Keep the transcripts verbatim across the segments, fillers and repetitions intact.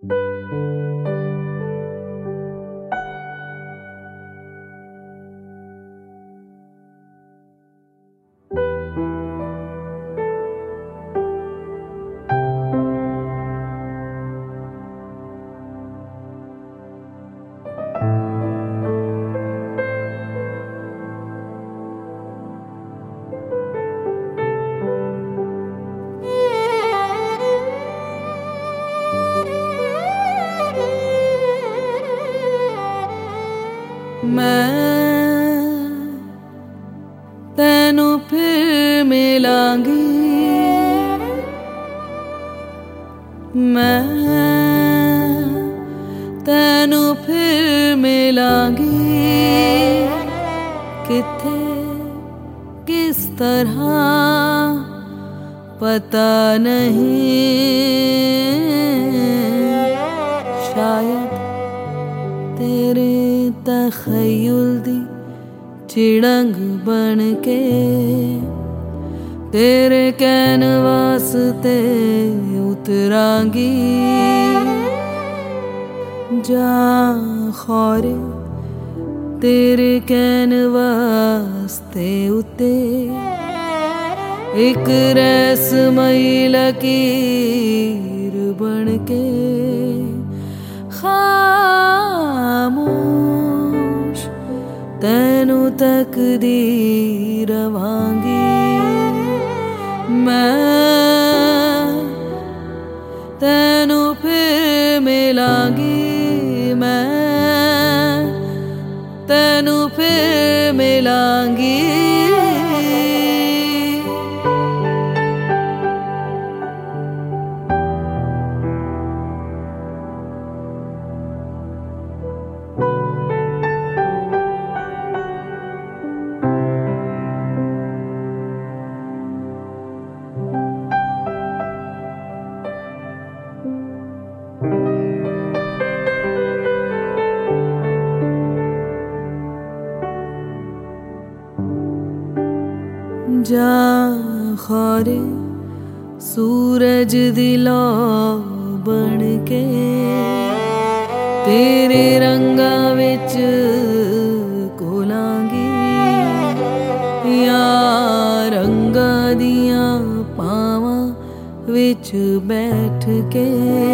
मैं तेनू फिर मिलांगी, मैं तेनू फिर मिलांगी। किथे किस तरह पता नहीं, शायद तेरे तखय्युल दी चिड़ंग बन के तेरे कैनवास ते उतरांगी। जा खौरे तेरे कैनवास ते उते एक रहस्यमयी लकीर बन के खामोश तेनू तकदी रवांगी। मैं तेनू फिर मिलांगी, मैं तेनू फिर मिलांगी। जा खौरे सूरज दी लौ बन के तेरे रंगा विच घोलांगी। या रंगा दियां पावां विच बैठ के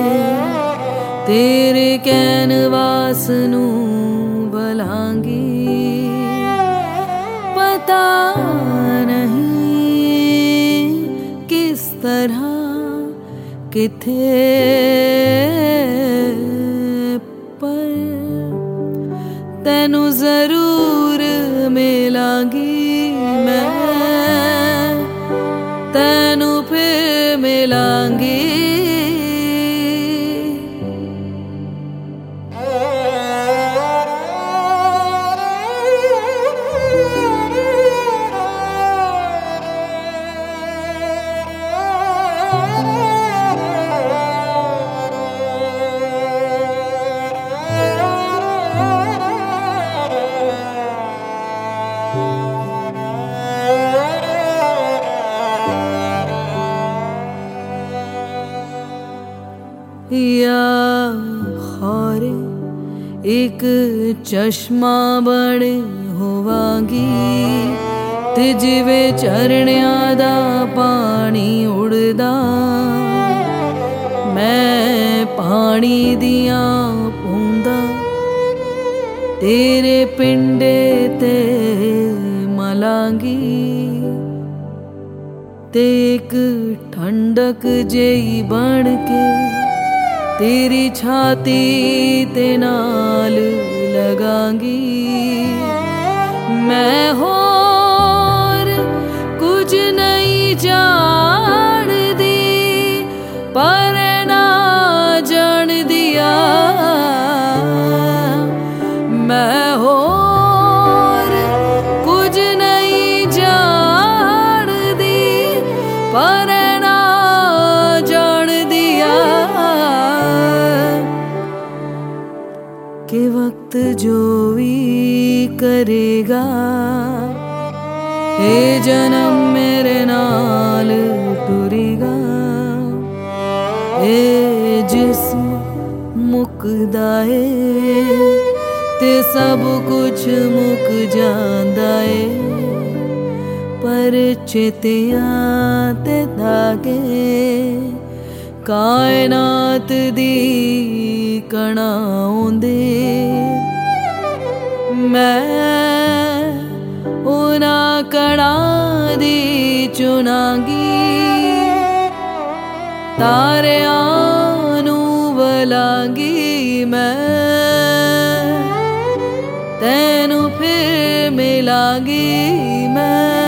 तेरे कैनवास नू बलांगी। पता नहीं किस तरह किथे पर तेनू जरूर मिलांगी। मैं तेनू फिर मिलांगी। या खौरे एक चश्मा बन होवांगी ते जिवें झरनियां दा पानी उड़दा। मैं पानी दियां बूंदां तेरे पिंडे ते मलांगी ते एक ठंडक जेही बन के तेरी छाती ते नाल लगांगी। मैं होर कुछ नहीं जानदी पर ना जान दिया। मैं होर कुछ नहीं जानदी पर ना जान दिया कि वक्त जो भी करेगा ए जन्म मेरे नाल टुरेगा। ए जिस्म ਮੁੱਕਦਾ ਏ ਤੇ ਸਭ ਕੁਛ ਮੁੱਕ ਜਾਂਦਾ ਏ, ਪਰ ਚੇਤਿਆਂ ਤੇ ਧਾਗੇ ਕਾਇਨਾਤ ਦੀ ਕਣਾ ਆਉਂਦੇ। ਮੈਂ ਉਹਨਾਂ ਕਣਾਂ ਦੀ ਚੁਣਾਂਗੀ, ਤਾਰਿਆਂ ਨੂੰ ਵਲਾਂਗੀ ਮੈਂ, ਤੈਨੂੰ ਫਿਰ ਮਿਲਾਂਗੀ ਮੈਂ।